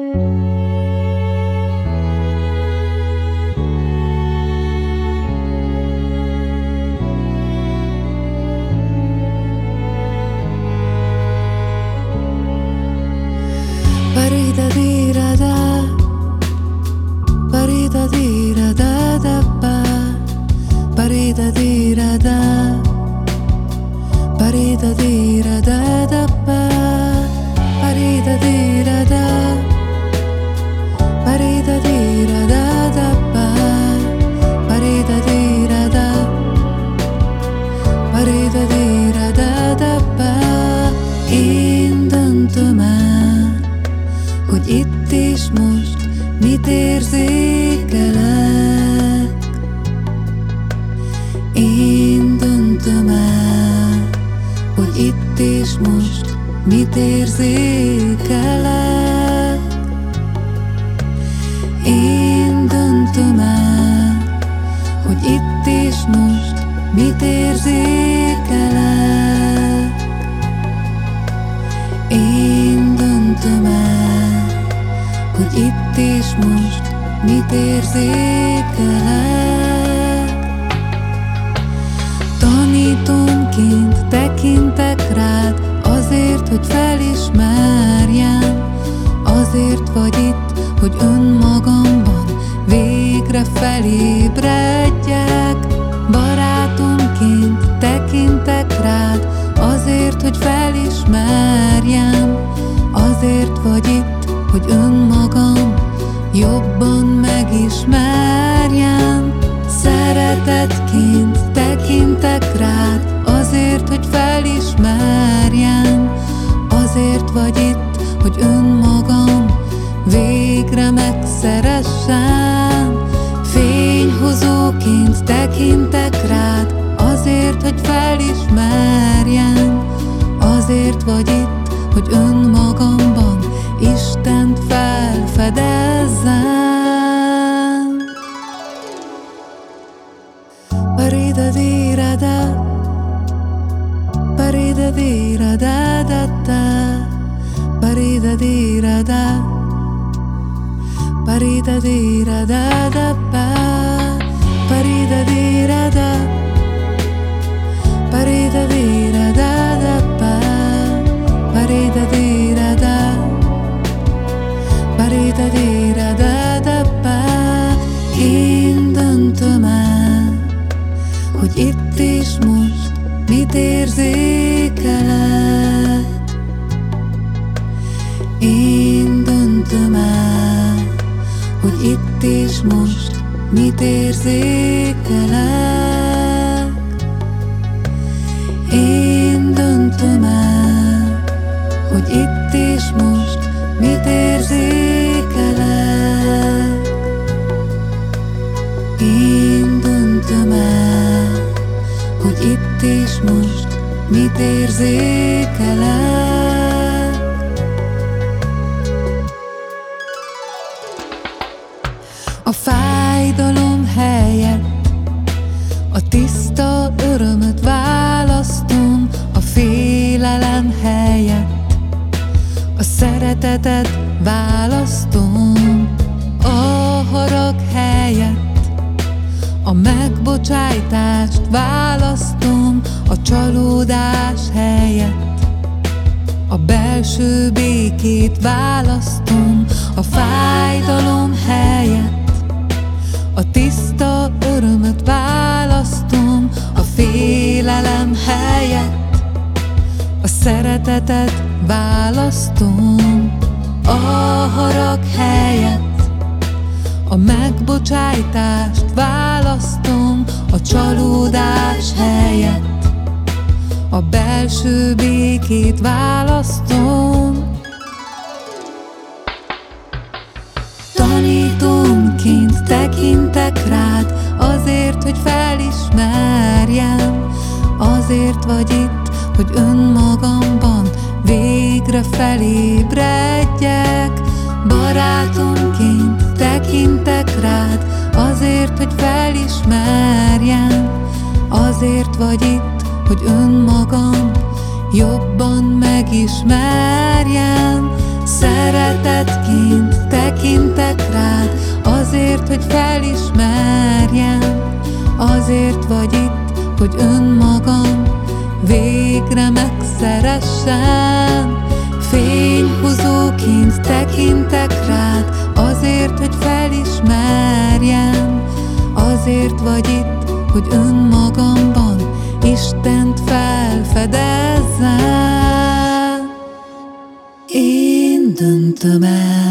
Én döntöm el, hogy itt és most mit érzékelek. Én döntöm el, hogy itt és most mit érzékelek. Én döntöm el, hogy itt és most mit érzékelek. Én döntöm el, hogy itt és most mit érzékelek. Tanítómként tekintek rád, azért, hogy felismerjem. Azért vagy itt, hogy önmagamban végre felébredjek. Barátomként tekintek rád, azért, hogy felismerjem. Azért vagy itt, hogy önmagam jobban megismerjem. Szeretetként tekintek rád, azért, hogy felismerjem. Azért vagy itt, hogy önmagam végre megszeressem. Fényhozóként tekintek rád, azért, hogy felismerjem. Azért vagy itt, hogy önmagamban Istent felfedezzem. Paridadírada, paridadíradadada, paridadírada, paridadíradadaba, paridadírada, paridadíradadaba, paridadírada, paridadíradadaba. Én döntöm el, hogy itt és most mit érzékelek. Én döntöm el, hogy itt és most mit érzékelek. Én döntöm el, hogy itt és most mit érzékelek. Én döntöm el, hogy itt és most mit érzékelek. A fájdalom helyett a tiszta örömöt választom, a félelem helyett a szeretetet választom, a harag helyett a megbocsájtást választom, a csalódás helyett a belső békét választom, a fájdalom helyett a tiszta örömöt választom, a félelem helyett a szeretetet választom, a harag helyett a megbocsájtást választom, a csalódás helyett a belső békét választom. Tanítómként tekintek rád, azért, hogy felismerjem. Azért vagy itt, hogy önmagamban végre felébredjek. Barátomként tekintek rád, azért, hogy felismerjem. Azért vagy itt, hogy önmagam jobban megismerjem. kísértetként tekintek rád, azért, hogy felismerjem, azért vagy itt, hogy önmagam végre megszeressem. Fényhozóként tekintek rád, azért, hogy felismerjem, azért vagy itt, hogy önmagamban Istent felfedezzem. Én döntöm el,